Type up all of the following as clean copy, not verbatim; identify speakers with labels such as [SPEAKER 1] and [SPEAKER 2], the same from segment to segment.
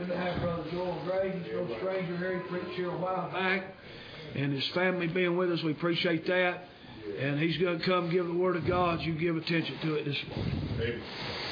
[SPEAKER 1] to have Brother Joel Gray. He's no stranger here. He preached here a while back. And his family being with us, we appreciate that. And he's going to come give the Word of God. You give attention to it this morning.
[SPEAKER 2] Amen.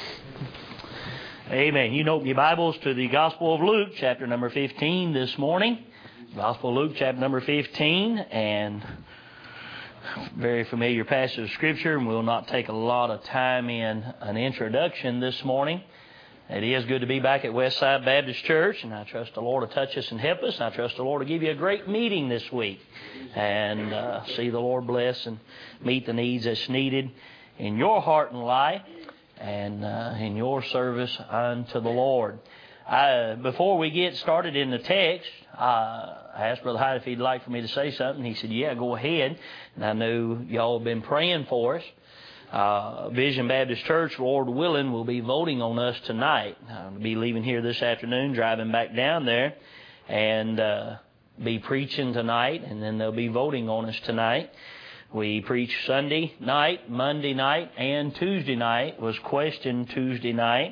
[SPEAKER 3] Amen. You can open your Bibles to the Gospel of Luke, chapter number 15 this morning. Gospel of Luke, chapter number 15, and very familiar passage of Scripture, and we'll not take a lot of time in an introduction this morning. It is good to be back at Westside Baptist Church, and I trust the Lord to touch us and help us, and I trust the Lord to give you a great meeting this week, and see the Lord bless and meet the needs that's needed in your heart and life, and in your service unto the Lord. Before we get started in the text, I asked Brother Hyde if he'd like for me to say something. He said, yeah, go ahead. And I know y'all have been praying for us. Vision Baptist Church, Lord willing, will be voting on us tonight. I'll be leaving here this afternoon, driving back down there, and be preaching tonight, and then they'll be voting on us tonight. We preached Sunday night, Monday night, and Tuesday night. Was questioned Tuesday night,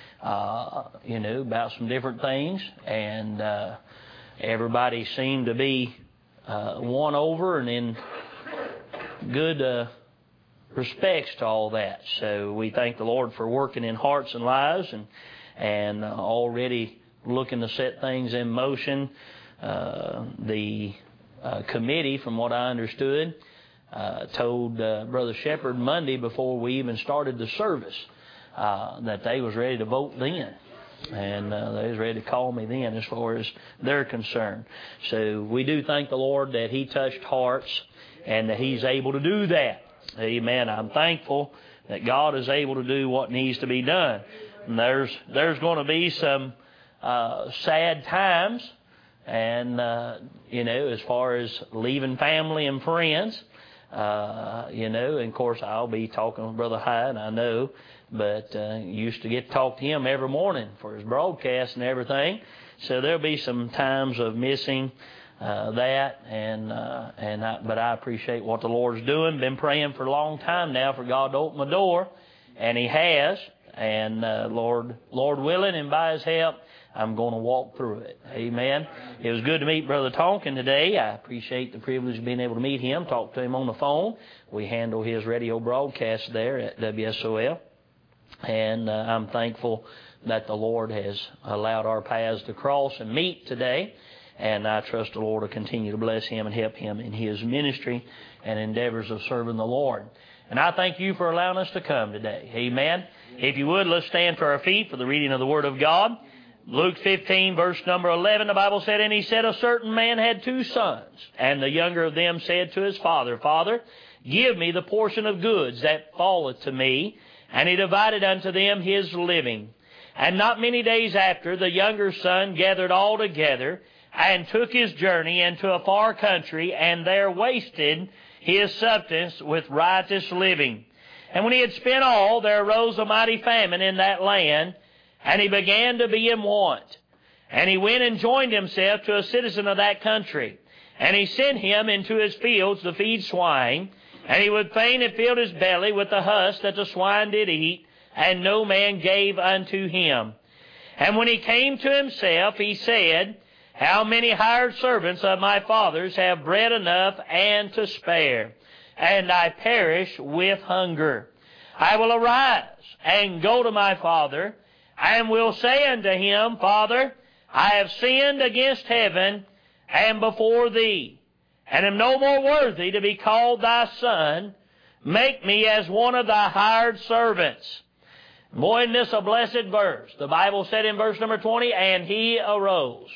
[SPEAKER 3] about some different things, and everybody seemed to be won over and in good respects to all that. So we thank the Lord for working in hearts and lives, and already looking to set things in motion. The committee, from what I understood, told Brother Shepherd Monday before we even started the service that they was ready to vote then. And they was ready to call me then as far as they're concerned. So we do thank the Lord that He touched hearts and that He's able to do that. Amen. I'm thankful that God is able to do what needs to be done. And there's going to be some sad times, and as far as leaving family and friends, and of course I'll be talking with Brother Hyde, I know, but used to get to talk to him every morning for his broadcast and everything. So there'll be some times of missing that, but I appreciate what the Lord's doing. Been praying for a long time now for God to open the door, and He has. And Lord willing, and by His help, I'm going to walk through it. Amen. It was good to meet Brother Tonkin today. I appreciate the privilege of being able to meet him, talk to him on the phone. We handle his radio broadcast there at WSOL. And I'm thankful that the Lord has allowed our paths to cross and meet today. And I trust the Lord will continue to bless him and help him in his ministry and endeavors of serving the Lord. And I thank you for allowing us to come today. Amen. If you would, let's stand to our feet for the reading of the Word of God. Luke 15, verse number 11, the Bible said, "And he said, a certain man had 2 sons, and the younger of them said to his father, Father, give me the portion of goods that falleth to me. And he divided unto them his living. And not many days after, the younger son gathered all together, and took his journey into a far country, and there wasted his substance with riotous living. And when he had spent all, there arose a mighty famine in that land, and he began to be in want. And he went and joined himself to a citizen of that country. And he sent him into his fields to feed swine. And he would fain have filled his belly with the husk that the swine did eat, and no man gave unto him. And when he came to himself, he said, How many hired servants of my father's have bread enough and to spare, and I perish with hunger? I will arise and go to my father, and will say unto him, Father, I have sinned against heaven and before thee, and am no more worthy to be called thy son. Make me as one of thy hired servants. Boy, isn't this a blessed verse? The Bible said in verse number 20, and he arose.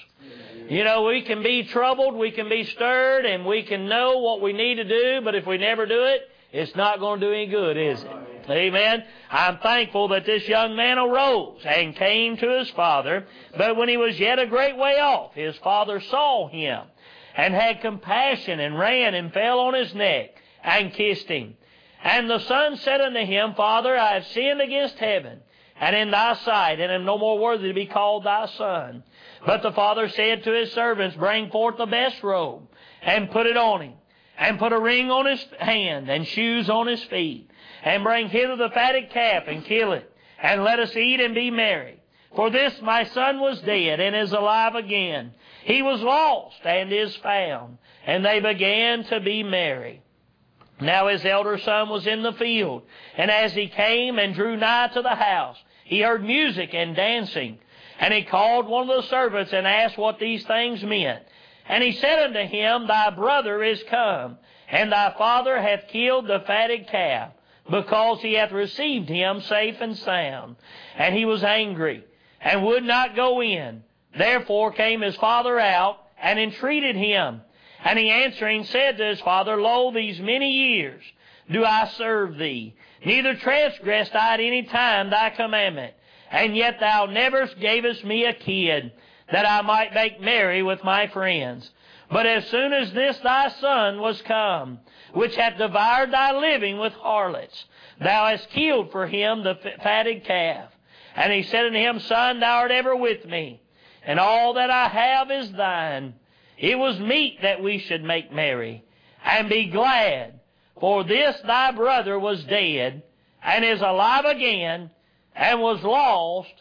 [SPEAKER 3] We can be troubled, we can be stirred, and we can know what we need to do, but if we never do it, it's not going to do any good, is it? Amen. I'm thankful that this young man arose and came to his father, but when he was yet a great way off, his father saw him and had compassion and ran and fell on his neck and kissed him. And the son said unto him, Father, I have sinned against heaven and in thy sight, and am no more worthy to be called thy son. But the father said to his servants, Bring forth the best robe and put it on him, and put a ring on his hand and shoes on his feet. And bring hither the fatted calf and kill it, and let us eat and be merry. For this my son was dead and is alive again. He was lost and is found. And they began to be merry. Now his elder son was in the field, and as he came and drew nigh to the house, he heard music and dancing. And he called one of the servants and asked what these things meant. And he said unto him, Thy brother is come, and thy father hath killed the fatted calf, because he hath received him safe and sound. And he was angry, and would not go in. Therefore came his father out, and entreated him. And he answering said to his father, Lo, these many years do I serve thee, neither transgressed I at any time thy commandment. And yet thou never gavest me a kid, that I might make merry with my friends. But as soon as this thy son was come, which hath devoured thy living with harlots, thou hast killed for him the fatted calf. And he said unto him, Son, thou art ever with me, and all that I have is thine. It was meet that we should make merry, and be glad. For this thy brother was dead, and is alive again, and was lost,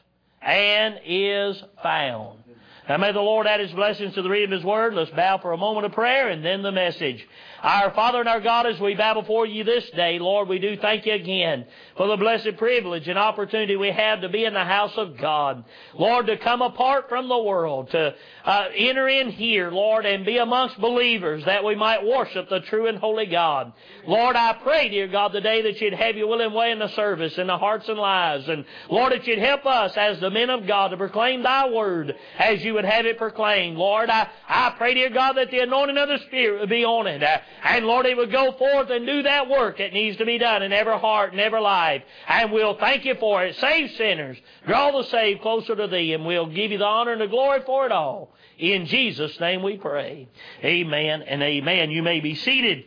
[SPEAKER 3] and is found. Now may the Lord add His blessings to the reading of His Word. Let's bow for a moment of prayer, and then the message. Our Father and our God, as we bow before You this day, Lord, we do thank You again for the blessed privilege and opportunity we have to be in the house of God. Lord, to come apart from the world, to enter in here, Lord, and be amongst believers that we might worship the true and holy God. Lord, I pray, dear God, today that You'd have Your will and way in the service, in the hearts and lives. And Lord, that You'd help us as the men of God to proclaim Thy Word as You would have it proclaimed. Lord, I pray, dear God, that the anointing of the Spirit would be on it. And Lord, it would go forth and do that work that needs to be done in every heart and every life. And we'll thank You for it. Save sinners. Draw the saved closer to Thee. And we'll give You the honor and the glory for it all. In Jesus' name we pray. Amen and amen. You may be seated.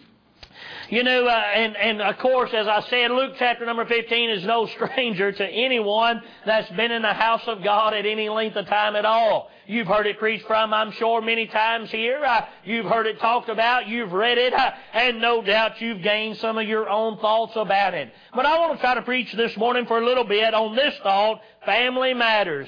[SPEAKER 3] You know, and of course, as I said, Luke chapter number 15 is no stranger to anyone that's been in the house of God at any length of time at all. You've heard it preached from, I'm sure, many times here. You've heard it talked about. You've read it. And no doubt you've gained some of your own thoughts about it. But I want to try to preach this morning for a little bit on this thought, family matters.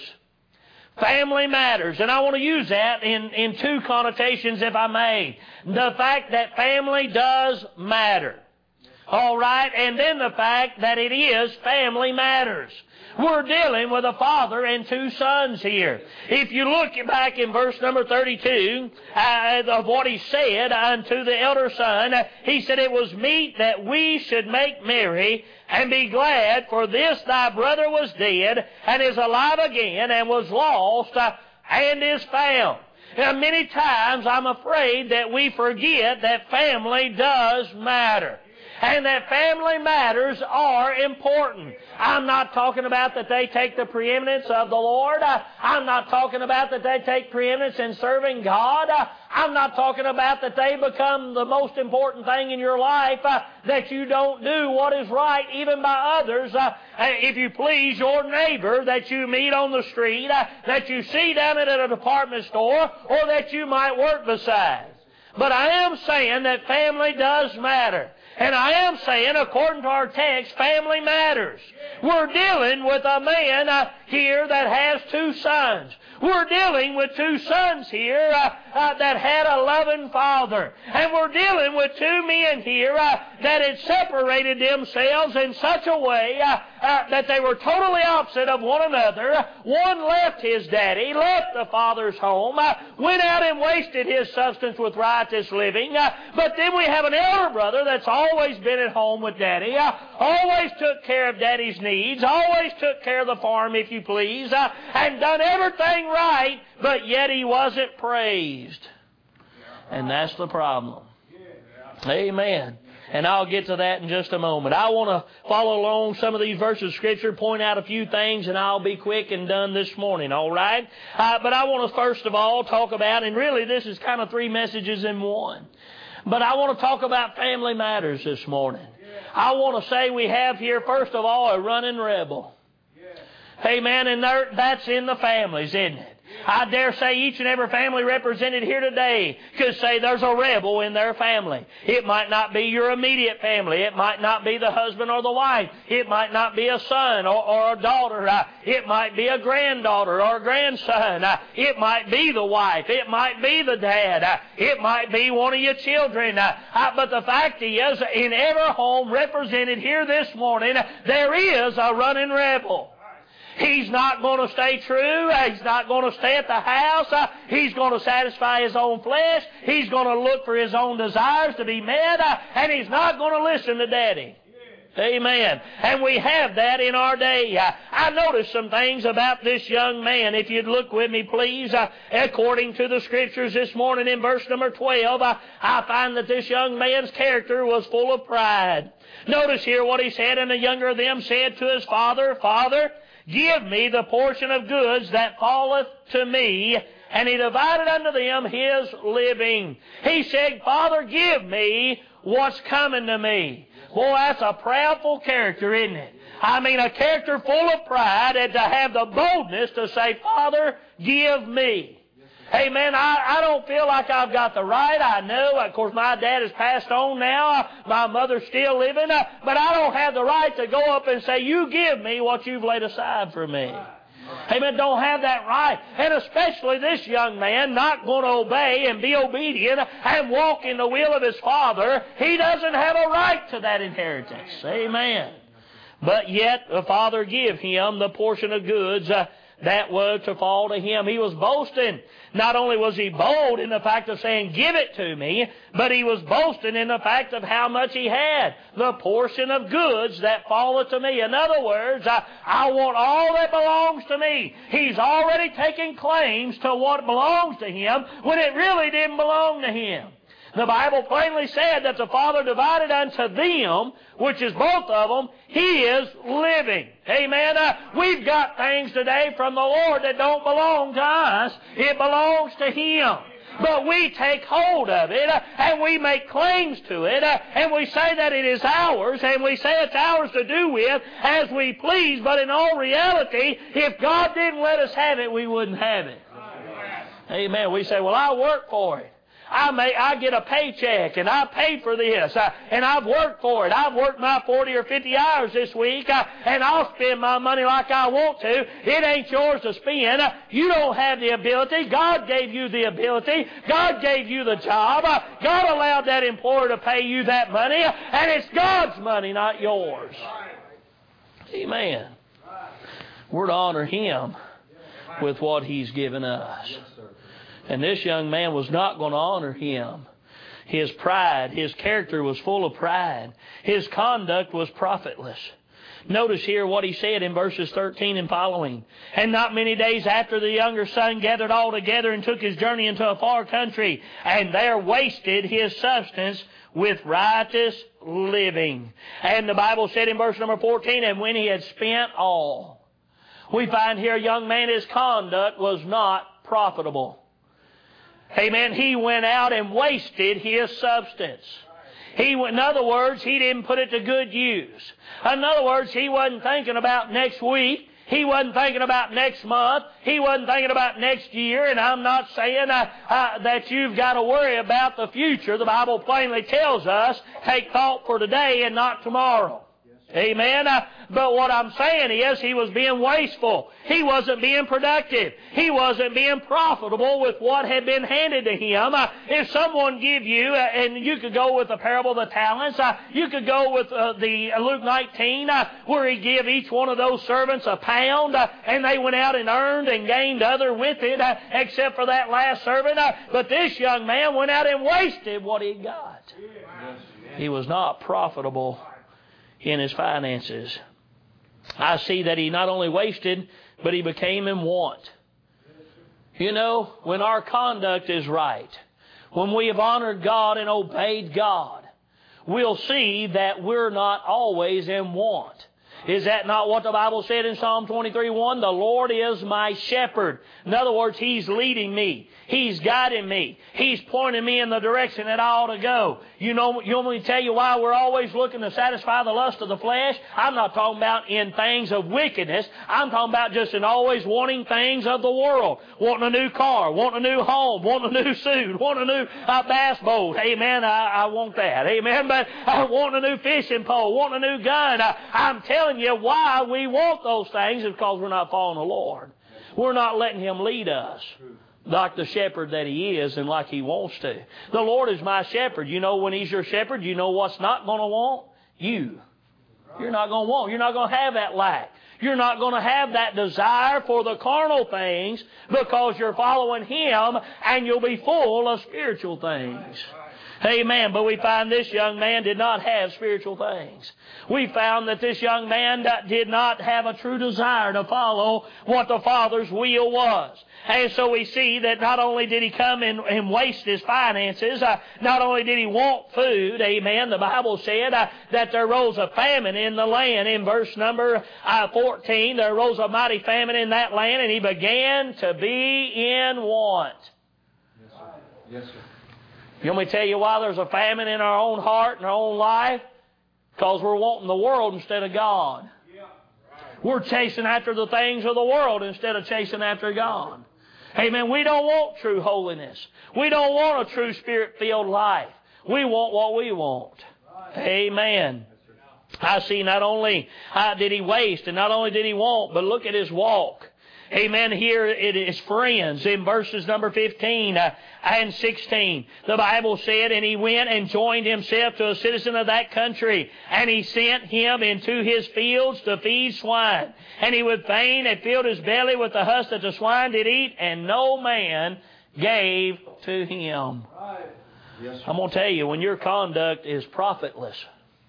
[SPEAKER 3] Family matters. And I want to use that in two connotations, if I may. The fact that family does matter. All right? And then the fact that it is family matters. We're dealing with a father and two sons here. If you look back in verse number 32 of what he said unto the elder son, he said, It was meet that we should make merry and be glad, for this thy brother was dead, and is alive again, and was lost, and is found. Now, many times I'm afraid that we forget that family does matter. And that family matters are important. I'm not talking about that they take the preeminence of the Lord. I'm not talking about that they take preeminence in serving God. I'm not talking about that they become the most important thing in your life, that you don't do what is right even by others. If you please, your neighbor that you meet on the street, that you see down at a department store, or that you might work beside. But I am saying that family does matter. And I am saying, according to our text, family matters. We're dealing with a man here that has two sons. We're dealing with two sons here that had a loving father. And we're dealing with two men here that had separated themselves in such a way that they were totally opposite of one another. One left his daddy, left the father's home, went out and wasted his substance with riotous living. But then we have an elder brother that's always been at home with daddy, always took care of daddy's needs, always took care of the farm, if you please, and done everything right, but yet he wasn't praised. And that's the problem. Amen. And I'll get to that in just a moment. I want to follow along some of these verses of Scripture, point out a few things, and I'll be quick and done this morning, all right? But I want to first of all talk about, and really this is kind of three messages in one, but I want to talk about family matters this morning. I want to say we have here, first of all, a running rebel. Amen. And that's in the families, isn't it? I dare say each and every family represented here today could say there's a rebel in their family. It might not be your immediate family. It might not be the husband or the wife. It might not be a son or a daughter. It might be a granddaughter or a grandson. It might be the wife. It might be the dad. It might be one of your children. But the fact is, in every home represented here this morning, there is a running rebel. He's not going to stay true. He's not going to stay at the house. He's going to satisfy his own flesh. He's going to look for his own desires to be met. And he's not going to listen to Daddy. Amen. And we have that in our day. I noticed some things about this young man. If you'd look with me, please. According to the Scriptures this morning in verse number 12, I find that this young man's character was full of pride. Notice here what he said, and the younger of them said to his father, Father, give me the portion of goods that falleth to me. And he divided unto them his living. He said, Father, give me what's coming to me. Boy, that's a proudful character, isn't it? I mean, a character full of pride, and to have the boldness to say, Father, give me. Amen. I don't feel like I've got the right. I know, of course, my dad has passed on now. My mother's still living. But I don't have the right to go up and say, you give me what you've laid aside for me. Amen. Don't have that right. And especially this young man not going to obey and be obedient and walk in the will of his father. He doesn't have a right to that inheritance. Amen. But yet the father give him the portion of goods that was to fall to him. He was boasting. Not only was he bold in the fact of saying, give it to me, but he was boasting in the fact of how much he had. The portion of goods that falleth to me. In other words, I want all that belongs to me. He's already taken claims to what belongs to him when it really didn't belong to him. The Bible plainly said that the Father divided unto them, which is both of them, his living. Amen. We've got things today from the Lord that don't belong to us. It belongs to Him. But we take hold of it, and we make claims to it, and we say that it is ours, and we say it's ours to do with as we please. But in all reality, if God didn't let us have it, we wouldn't have it. Amen. We say, well, I work for it. I get a paycheck, and I pay for this, and I've worked for it. I've worked my 40 or 50 hours this week, and I'll spend my money like I want to. It ain't yours to spend. You don't have the ability. God gave you the ability. God gave you the job. God allowed that employer to pay you that money, and it's God's money, not yours. Amen. We're to honor Him with what He's given us. And this young man was not going to honor him. His pride, his character was full of pride. His conduct was profitless. Notice here what he said in verses 13 and following. And not many days after, the younger son gathered all together and took his journey into a far country, and there wasted his substance with riotous living. And the Bible said in verse number 14, and when he had spent all. We find here a young man, his conduct was not profitable. Amen. He went out and wasted his substance. In other words, he didn't put it to good use. In other words, he wasn't thinking about next week. He wasn't thinking about next month. He wasn't thinking about next year. And I'm not saying that you've got to worry about the future. The Bible plainly tells us, take thought for today and not tomorrow. Amen. But what I'm saying is he was being wasteful. He wasn't being productive. He wasn't being profitable with what had been handed to him. If someone give you, and you could go with the parable of the talents, you could go with the Luke 19, where he gave each one of those servants a pound, and they went out and earned and gained other with it, except for that last servant. But this young man went out and wasted what he got. He was not profitable in his finances. I see that he not only wasted, but he became in want. You know, when our conduct is right, when we have honored God and obeyed God, we'll see that we're not always in want. Is that not what the Bible said in Psalm 23:1? The Lord is my shepherd. In other words, He's leading me. He's guiding me. He's pointing me in the direction that I ought to go. You want me to tell you why we're always looking to satisfy the lust of the flesh? I'm not talking about in things of wickedness. I'm talking about just in always wanting things of the world. Wanting a new car, wanting a new home, wanting a new suit, wanting a new bass boat. Amen. I want that. Amen. But wanting a new fishing pole, wanting a new gun. I'm telling you why we want those things is because we're not following the Lord. We're not letting Him lead us like the shepherd that He is and like He wants to. The Lord is my shepherd. You know when He's your shepherd, you know what's not going to want? You. You're not going to want. You're not going to have that lack. You're not going to have that desire for the carnal things because you're following Him, and you'll be full of spiritual things. Amen. But we find this young man did not have spiritual things. We found that this young man did not have a true desire to follow what the Father's will was. And so we see that not only did he come and waste his finances, not only did he want food, amen, the Bible said that there rose a famine in the land. In verse number 14, there rose a mighty famine in that land, and he began to be in want.
[SPEAKER 2] Yes, sir. Yes, sir.
[SPEAKER 3] You want me to tell you why there's a famine in our own heart and our own life? Because we're wanting the world instead of God. We're chasing after the things of the world instead of chasing after God. Amen. We don't want true holiness. We don't want a true Spirit-filled life. We want what we want. Amen. I see not only did he waste and not only did he want, but look at his walk. Amen. Here it is friends in verses number 15 and 16. The Bible said, and he went and joined himself to a citizen of that country, and he sent him into his fields to feed swine. And he would fain have filled his belly with the husk that the swine did eat, and no man gave to him.
[SPEAKER 2] Yes,
[SPEAKER 3] I'm going to tell you, when your conduct is profitless,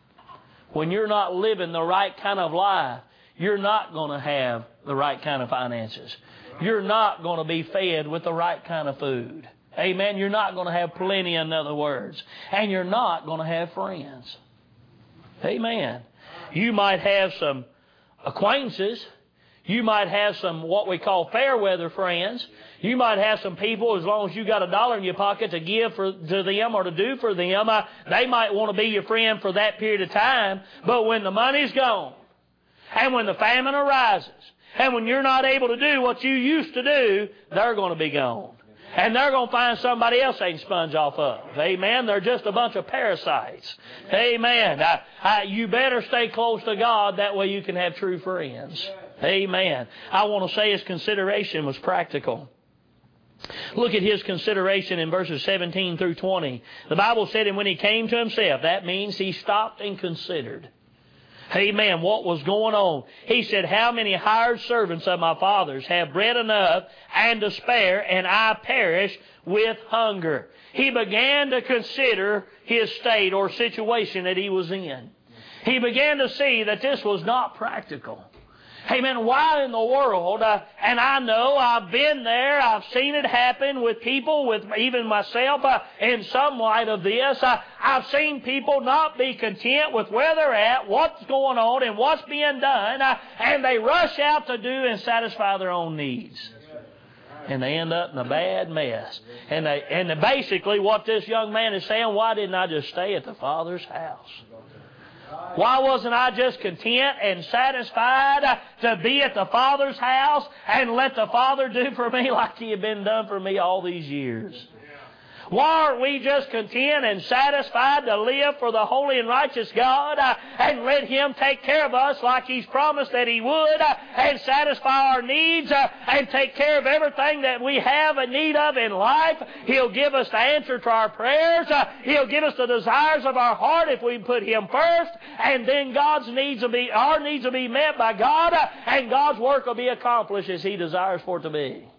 [SPEAKER 3] when you're not living the right kind of life, you're not going to have the right kind of finances. You're not going to be fed with the right kind of food. Amen. You're not going to have plenty, in other words. And you're not going to have friends. Amen. You might have some acquaintances. You might have some what we call fair weather friends. You might have some people, as long as you got $1 in your pocket to give to them or to do for them, they might want to be your friend for that period of time. But when the money's gone, and when the famine arises, and when you're not able to do what you used to do, they're going to be gone. And they're going to find somebody else they can sponge off of. Amen. They're just a bunch of parasites. Amen. You better stay close to God. That way you can have true friends. Amen. I want to say his consideration was practical. Look at his consideration in verses 17 through 20. The Bible said, and when he came to himself, that means he stopped and considered. Amen. What was going on? He said, how many hired servants of my father's have bread enough and to spare, and I perish with hunger? He began to consider his state or situation that he was in. He began to see that this was not practical. Amen. Why in the world? And I know I've been there. I've seen it happen with people, with even myself. In some light of this, I've seen people not be content with where they're at, what's going on, and what's being done, and they rush out to do and satisfy their own needs. And they end up in a bad mess. And basically what this young man is saying, why didn't I just stay at the Father's house? Why wasn't I just content and satisfied to be at the Father's house and let the Father do for me like He had been done for me all these years? Why aren't we just content and satisfied to live for the holy and righteous God and let Him take care of us like He's promised that He would and satisfy our needs and take care of everything that we have a need of in life? He'll give us the answer to our prayers. He'll give us the desires of our heart if we put Him first, and then our needs will be met by God, and God's work will be accomplished as He desires for it to be.